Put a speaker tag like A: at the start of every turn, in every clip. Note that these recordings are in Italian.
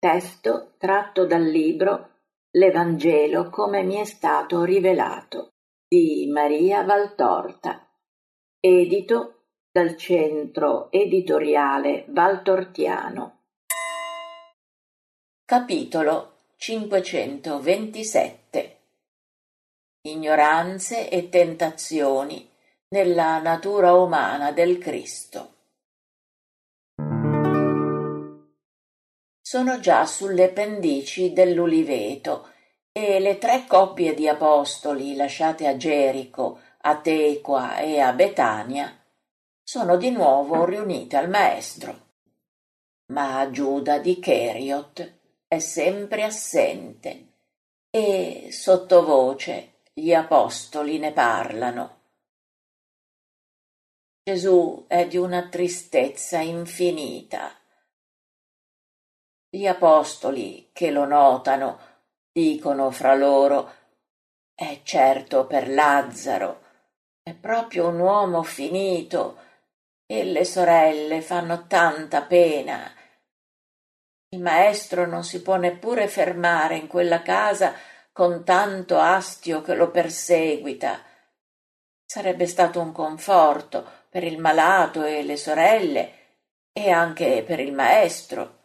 A: Testo tratto dal libro L'Evangelo come mi è stato rivelato di Maria Valtorta, edito dal Centro Editoriale Valtortiano. Capitolo 527. Ignoranze e tentazioni nella natura umana del Cristo. Sono già sulle pendici dell'Uliveto e le 3 coppie di apostoli lasciate a Gerico, a Tecoa e a Betania sono di nuovo riunite al Maestro. Ma Giuda di Cheriot è sempre assente e sottovoce gli apostoli ne parlano. Gesù è di una tristezza infinita. Gli apostoli che lo notano dicono fra loro: è certo per Lazzaro, è proprio un uomo finito e le sorelle fanno tanta pena. Il maestro non si può neppure fermare in quella casa con tanto astio che lo perseguita. Sarebbe stato un conforto per il malato e le sorelle e anche per il maestro.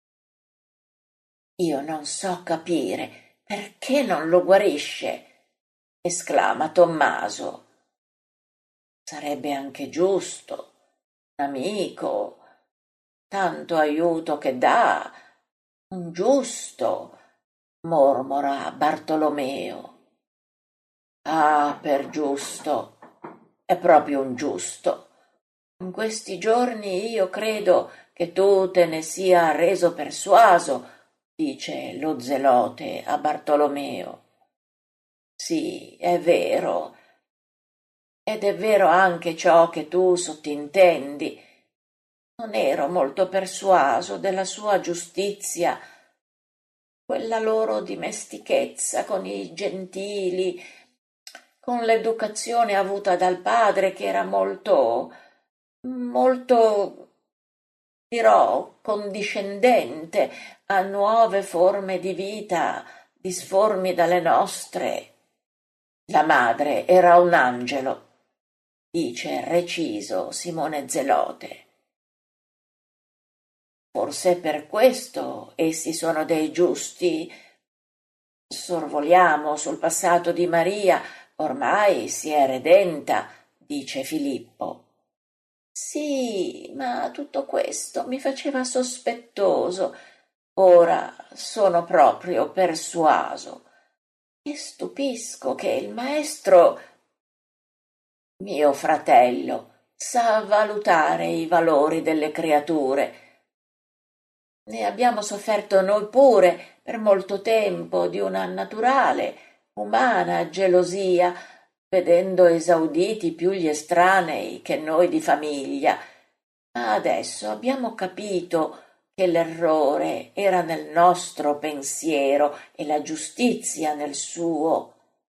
A: Io non so capire perché non lo guarisce, esclama Tommaso. Sarebbe anche giusto, un amico, tanto aiuto che dà, un giusto, mormora Bartolomeo. Ah, per giusto, è proprio un giusto. In questi giorni io credo che tu te ne sia reso persuaso, dice lo zelote a Bartolomeo. Sì, è vero, ed è vero anche ciò che tu sottintendi. Non ero molto persuaso della sua giustizia, quella loro dimestichezza con i gentili, con l'educazione avuta dal padre che era molto, dirò, condiscendente a nuove forme di vita disformi dalle nostre. La madre era un angelo, dice reciso Simone Zelote. Forse per questo essi sono dei giusti. Sorvoliamo sul passato di Maria, ormai si è redenta, dice Filippo. Sì, ma tutto questo mi faceva sospettoso. Ora sono proprio persuaso. E stupisco che il maestro, mio fratello, sa valutare i valori delle creature. Ne abbiamo sofferto noi pure per molto tempo di una naturale, umana gelosia, vedendo esauditi più gli estranei che noi di famiglia. Ma adesso abbiamo capito che l'errore era nel nostro pensiero e la giustizia nel suo.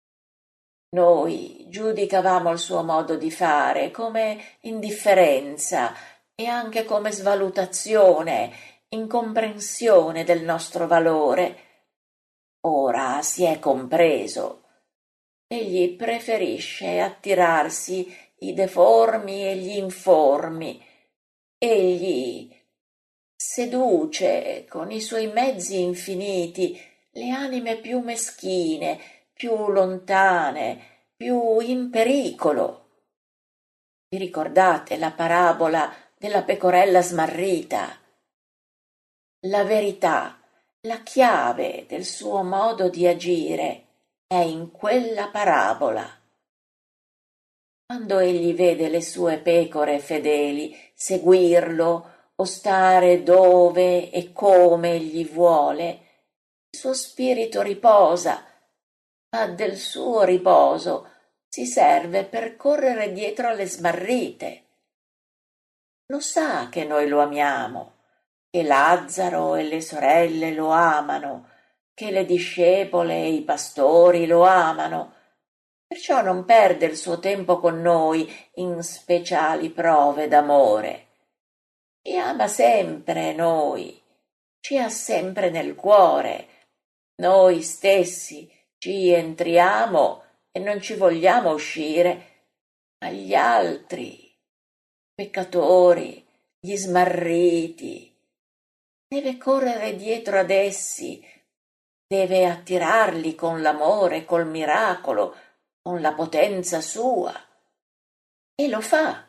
A: Noi giudicavamo il suo modo di fare come indifferenza e anche come svalutazione, incomprensione del nostro valore. Ora si è compreso. Egli preferisce attirarsi i deformi e gli informi. Egli seduce con i suoi mezzi infiniti le anime più meschine, più lontane, più in pericolo. Vi ricordate la parabola della pecorella smarrita? La verità, la chiave del suo modo di agire è in quella parabola. Quando egli vede le sue pecore fedeli seguirlo o stare dove e come egli vuole, il suo spirito riposa, ma del suo riposo si serve per correre dietro alle smarrite. Lo sa che noi lo amiamo, che Lazzaro e le sorelle lo amano, che le discepole e i pastori lo amano, perciò non perde il suo tempo con noi in speciali prove d'amore. Ci ama sempre noi, ci ha sempre nel cuore. Noi stessi ci entriamo e non ci vogliamo uscire, ma gli altri, peccatori, gli smarriti, deve correre dietro ad essi, deve attirarli con l'amore, col miracolo, con la potenza sua. E lo fa.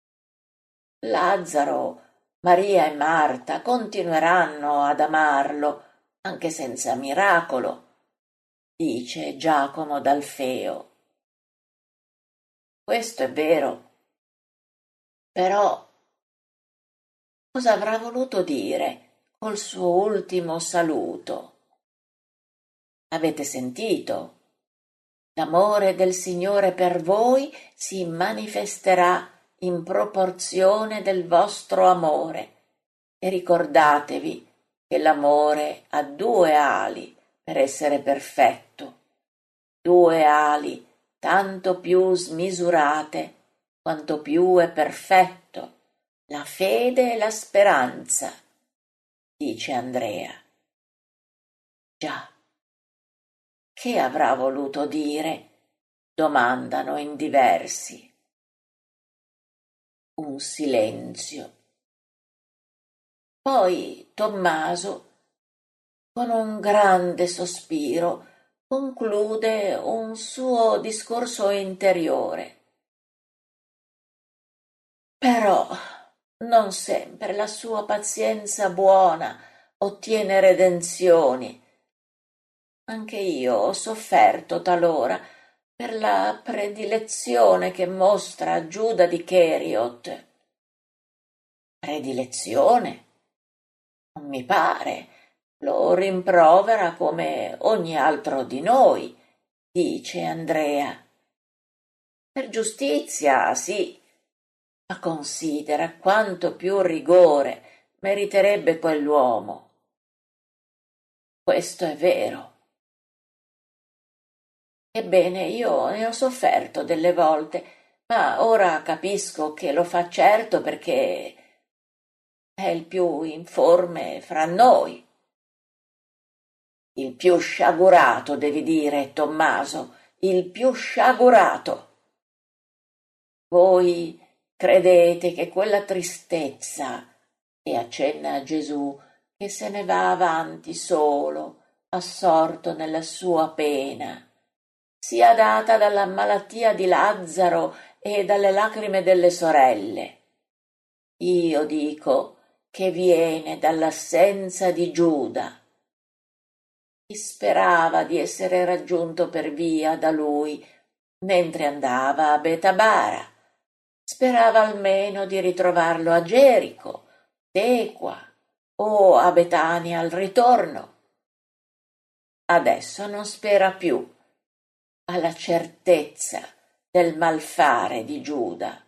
A: Lazzaro, Maria e Marta continueranno ad amarlo anche senza miracolo, dice Giacomo d'Alfeo. Questo è vero, però cosa avrà voluto dire col suo ultimo saluto? Avete sentito? L'amore del Signore per voi si manifesterà in proporzione del vostro amore e ricordatevi che l'amore ha due ali per essere perfetto, due ali tanto più smisurate quanto più è perfetto la fede e la speranza, dice Andrea. Già, che avrà voluto dire? Domandano in diversi. Un silenzio. Poi Tommaso, con un grande sospiro, conclude un suo discorso interiore. Però non sempre la sua pazienza buona ottiene redenzioni. Anche io ho sofferto talora per la predilezione che mostra Giuda di Cheriot. Predilezione? Non mi pare. Lo rimprovera come ogni altro di noi, dice Andrea. Per giustizia, sì, ma considera quanto più rigore meriterebbe quell'uomo. Questo è vero. Ebbene, io ne ho sofferto delle volte, ma ora capisco che lo fa certo perché è il più informe fra noi. Il più sciagurato, devi dire, Tommaso, il più sciagurato. Voi credete che quella tristezza, e accenna a Gesù, che se ne va avanti solo, assorto nella sua pena, sia data dalla malattia di Lazzaro e dalle lacrime delle sorelle. Io dico che viene dall'assenza di Giuda. Chi sperava di essere raggiunto per via da lui mentre andava a Betabara, sperava almeno di ritrovarlo a Gerico, Tequa o a Betania al ritorno. Adesso non spera più, ha la certezza del malfare di Giuda.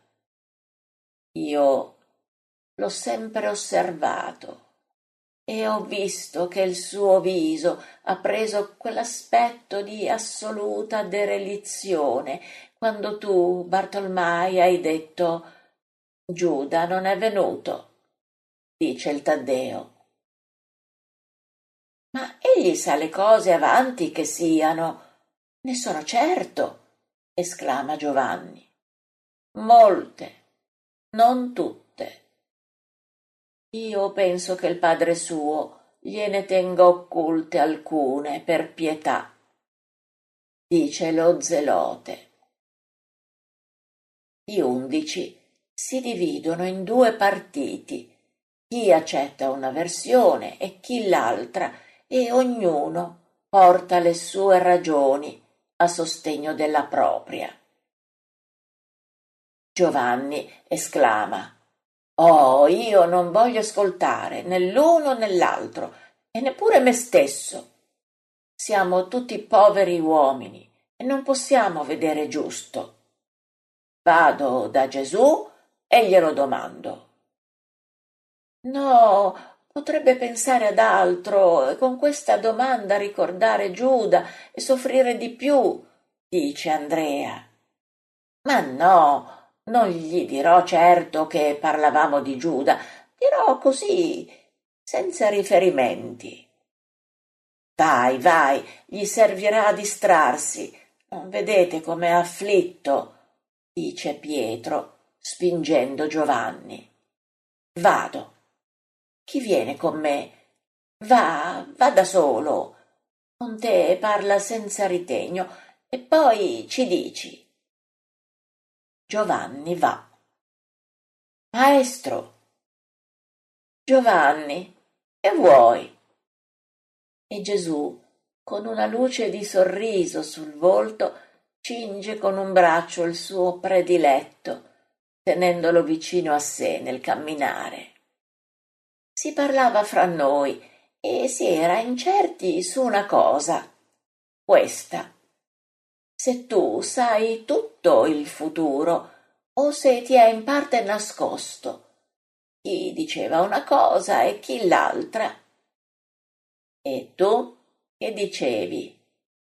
A: Io l'ho sempre osservato e ho visto che il suo viso ha preso quell'aspetto di assoluta derelizione quando tu, Bartolmai, hai detto «Giuda non è venuto», dice il Taddeo. «Ma egli sa le cose avanti che siano, ne sono certo», esclama Giovanni. «Molte, non tutte. Io penso che il Padre suo gliene tenga occulte alcune per pietà», dice lo zelote. Gli 11 si dividono in due partiti, chi accetta una versione e chi l'altra, e ognuno porta le sue ragioni a sostegno della propria. Giovanni esclama: «Oh, io non voglio ascoltare né l'uno né l'altro, e neppure me stesso. Siamo tutti poveri uomini e non possiamo vedere giusto. Vado da Gesù e glielo domando». «No, potrebbe pensare ad altro e con questa domanda ricordare Giuda e soffrire di più», dice Andrea. «Ma no, non gli dirò certo che parlavamo di Giuda, dirò così, senza riferimenti. Vai, vai, gli servirà a distrarsi. Non vedete com'è afflitto? Dice Pietro, spingendo Giovanni. Vado. Chi viene con me? Va da solo. Con te parla senza ritegno e poi ci dici. Giovanni va. Maestro. Giovanni, che vuoi? E Gesù, con una luce di sorriso sul volto, cinge con un braccio il suo prediletto, tenendolo vicino a sé nel camminare. Si parlava fra noi e si era incerti su una cosa, questa: se tu sai tutto il futuro o se ti è in parte nascosto. Chi diceva una cosa e chi l'altra. E tu che dicevi?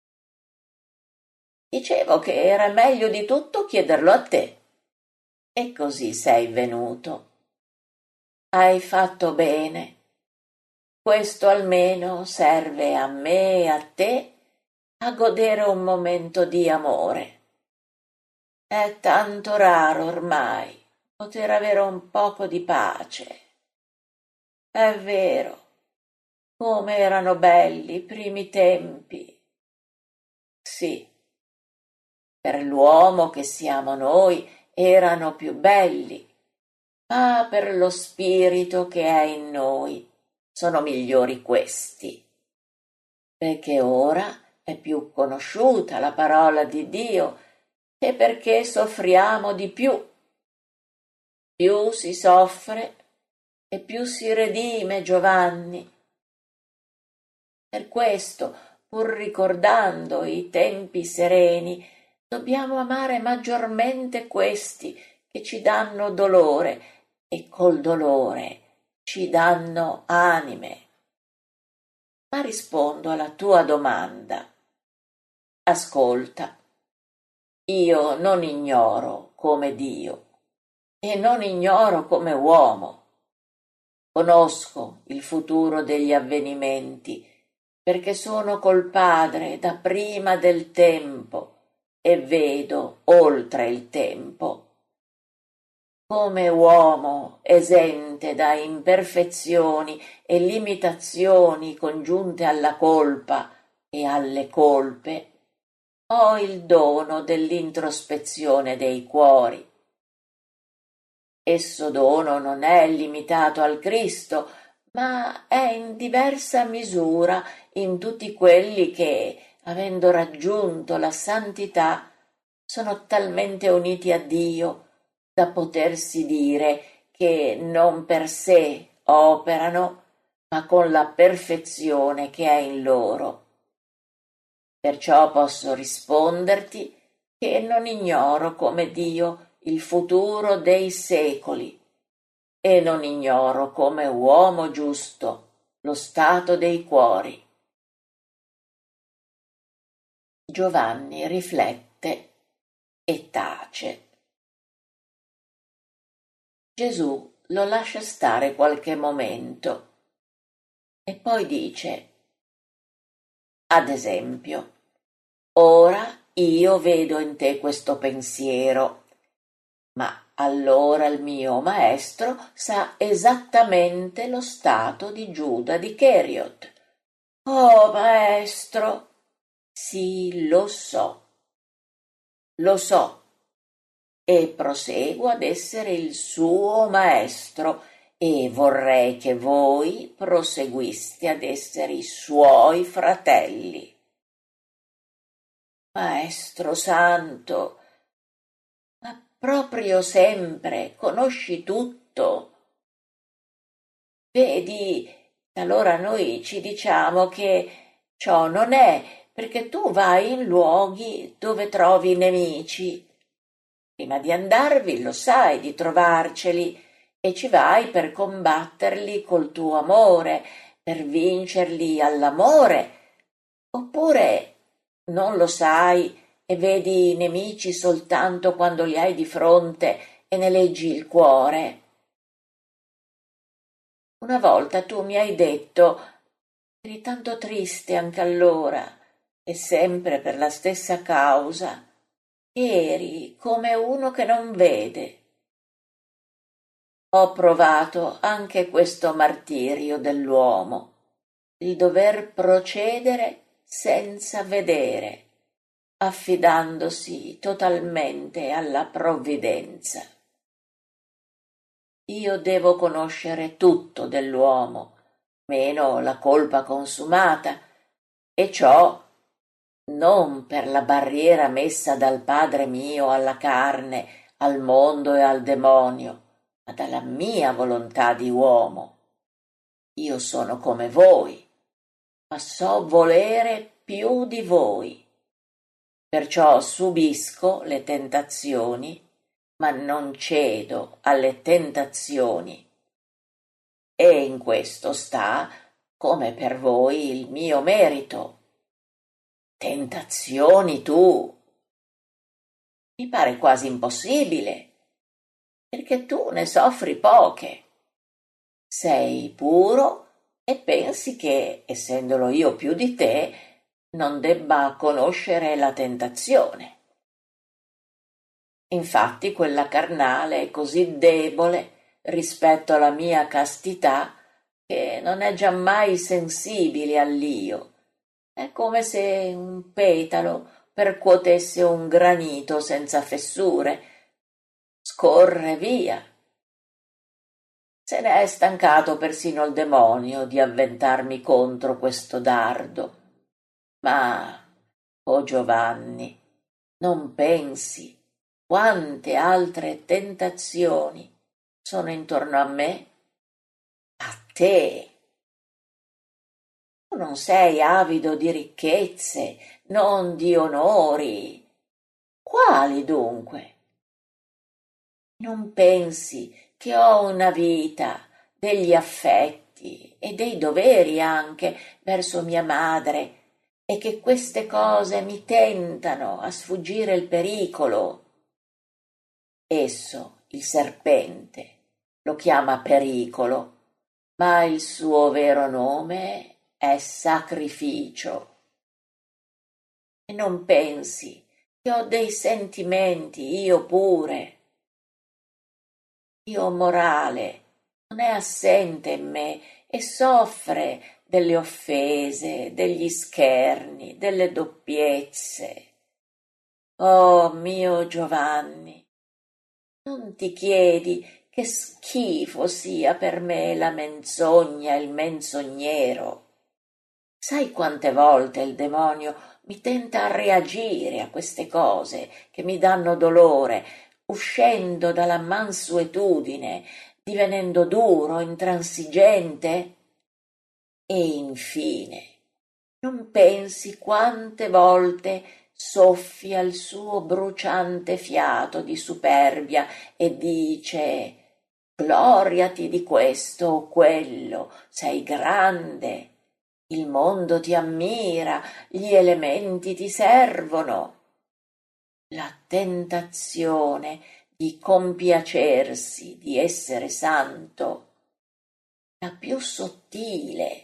A: Dicevo che era meglio di tutto chiederlo a te. E così sei venuto. Hai fatto bene. Questo almeno serve a me e a te a godere un momento di amore. È tanto raro ormai poter avere un poco di pace. È vero, come erano belli i primi tempi. Sì, per l'uomo che siamo noi erano più belli, ma per lo spirito che è in noi sono migliori questi, perché ora è più conosciuta la parola di Dio e perché soffriamo di più. Più si soffre e più si redime, Giovanni. Per questo, pur ricordando i tempi sereni, dobbiamo amare maggiormente questi che ci danno dolore e col dolore ci danno anime. Ma rispondo alla tua domanda. Ascolta, io non ignoro come Dio e non ignoro come uomo. Conosco il futuro degli avvenimenti perché sono col Padre da prima del tempo e vedo oltre il tempo. Come uomo esente da imperfezioni e limitazioni congiunte alla colpa e alle colpe, ho il dono dell'introspezione dei cuori. Esso dono non è limitato al Cristo, ma è in diversa misura in tutti quelli che, avendo raggiunto la santità, sono talmente uniti a Dio da potersi dire che non per sé operano, ma con la perfezione che è in loro. Perciò posso risponderti che non ignoro come Dio il futuro dei secoli e non ignoro come uomo giusto lo stato dei cuori. Giovanni riflette e tace. Gesù lo lascia stare qualche momento e poi dice: ad esempio, ora io vedo in te questo pensiero, ma allora il mio maestro sa esattamente lo stato di Giuda di Cheriot. Oh, maestro! Sì, lo so, e proseguo ad essere il suo maestro e vorrei che voi proseguiste ad essere i suoi fratelli. Maestro santo, ma proprio sempre conosci tutto. Vedi, allora noi ci diciamo che ciò non è perché tu vai in luoghi dove trovi nemici. Prima di andarvi lo sai di trovarceli e ci vai per combatterli col tuo amore, per vincerli all'amore. Oppure non lo sai e vedi i nemici soltanto quando li hai di fronte e ne leggi il cuore. Una volta tu mi hai detto, eri tanto triste anche allora, e sempre per la stessa causa, eri come uno che non vede. Ho provato anche questo martirio dell'uomo, il dover procedere senza vedere, affidandosi totalmente alla provvidenza. Io devo conoscere tutto dell'uomo, meno la colpa consumata, e ciò non per la barriera messa dal Padre mio alla carne, al mondo e al demonio, ma dalla mia volontà di uomo. Io sono come voi, ma so volere più di voi. Perciò subisco le tentazioni, ma non cedo alle tentazioni. E in questo sta, come per voi, il mio merito. Tentazioni tu! Mi pare quasi impossibile, perché tu ne soffri poche. Sei puro e pensi che, essendolo io più di te, non debba conoscere la tentazione. Infatti quella carnale è così debole rispetto alla mia castità che non è giammai sensibile all'io. È come se un petalo percuotesse un granito senza fessure. Scorre via. Se ne è stancato persino il demonio di avventarmi contro questo dardo. Ma, oh Giovanni, non pensi quante altre tentazioni sono intorno a me? A te! Tu non sei avido di ricchezze, non di onori. Quali dunque? Non pensi che ho una vita, degli affetti e dei doveri anche verso mia madre e che queste cose mi tentano a sfuggire il pericolo? Esso, il serpente, lo chiama pericolo, ma il suo vero nome è sacrificio. E non pensi che ho dei sentimenti io pure. Io morale non è assente in me e soffre delle offese, degli scherni, delle doppiezze. Oh mio Giovanni, non ti chiedi che schifo sia per me la menzogna e il menzognero? Sai quante volte il demonio mi tenta a reagire a queste cose che mi danno dolore, uscendo dalla mansuetudine, divenendo duro, intransigente? E infine, non pensi quante volte soffia il suo bruciante fiato di superbia e dice: gloriati di questo o quello, sei grande, il mondo ti ammira, gli elementi ti servono. La tentazione di compiacersi di essere santo, la più sottile.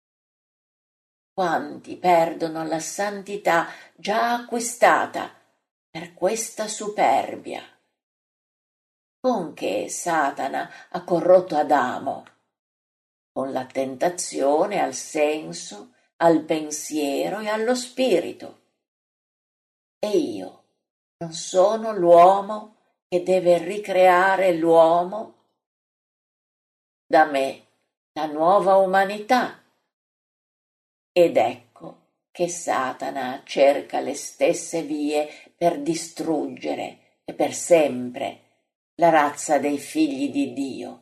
A: Quanti perdono la santità già acquistata per questa superbia? Con che Satana ha corrotto Adamo? Con la tentazione al senso, al pensiero e allo spirito. E io non sono l'uomo che deve ricreare l'uomo? Da me la nuova umanità. Ed ecco che Satana cerca le stesse vie per distruggere e per sempre la razza dei figli di Dio.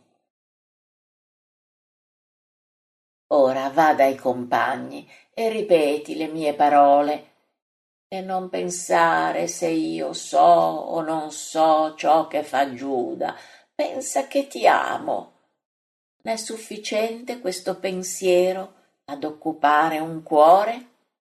A: Ora va dai compagni e ripeti le mie parole e non pensare se io so o non so ciò che fa Giuda. Pensa che ti amo. N'è sufficiente questo pensiero ad occupare un cuore?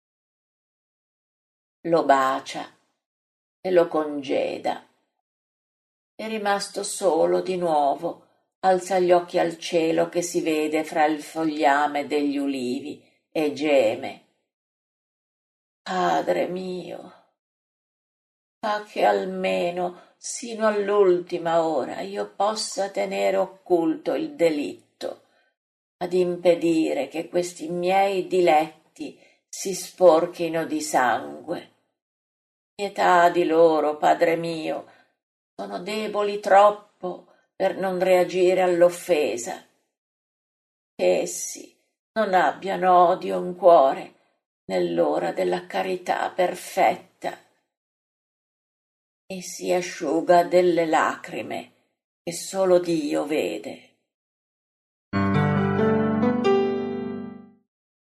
A: Lo bacia e lo congeda. È rimasto solo di nuovo alza gli occhi al cielo che si vede fra il fogliame degli ulivi e geme: Padre mio, fa che almeno sino all'ultima ora io possa tenere occulto il delitto, ad impedire che questi miei diletti si sporchino di sangue. Pietà di loro, Padre mio, sono deboli troppo per non reagire all'offesa. Che essi non abbiano odio in cuore nell'ora della carità perfetta. E si asciuga delle lacrime che solo Dio vede.